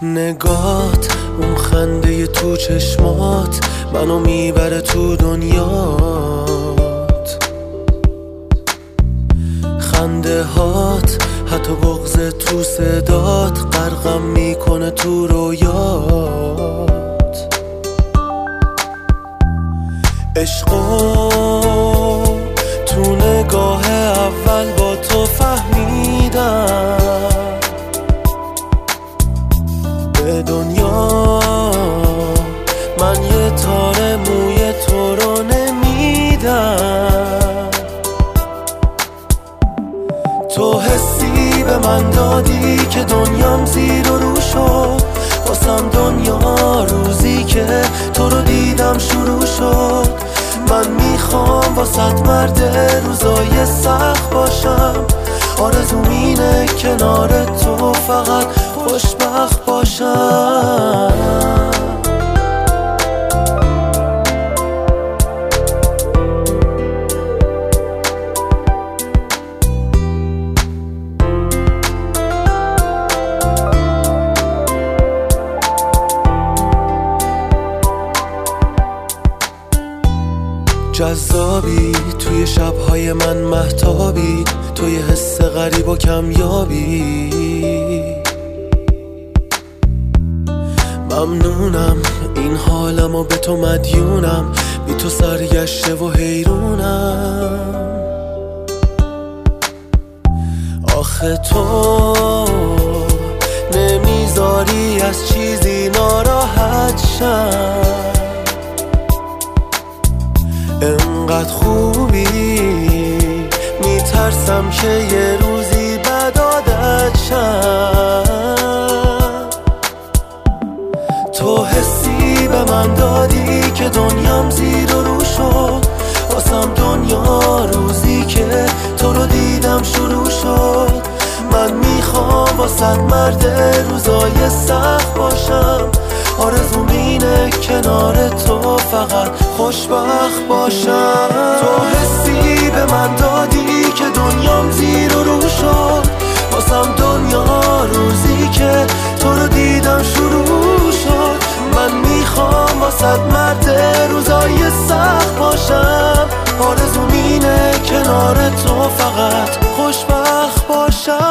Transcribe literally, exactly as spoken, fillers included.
اون نگات، اون خنده تو چشمات منو میبره تو دنیات. خنده هات، حتی بغض تو صدات غرقم میکنه تو رویات. عشقو تو نگاه اول با تو فهمیدم، به دنیا من یه تار موی تو رو نمیدم. تو حسی به من دادی که دنیام زیر و رو شد، واسم دنیا روزی که تو رو دیدم شروع شد. من میخوام واسط مرد روزای سخت باشم، آرزوم اینه کنار تو فقط خوشبخت باشم. جذابی توی شبهای من مهتابی، توی حس غریب و کمیابی. ممنونم این حالم و به تو مدیونم، بی تو سرگشته و حیرونم. آخه تو نمیذاری از چیزی ناراحت شم، انقدر خوبی میترسم که یه روزی بد عادت شم. تو حسی به من دادی که دنیام زیر و رو شد، واسم دنیا روزی که تو رو دیدم شروع شد. من میخوام واسط مرد روزای سخت باشم، آرزوم اینه کنار تو فقط خوشبخت باشم. تو حسی به من دادی که دنیام زیر و رو شد، واسم دنیا روزی که تو رو دیدم شروع شد. من میخوام واسط مرد روزای سخت باشم، آرزوم اینه کنار تو فقط خوشبخت باشم.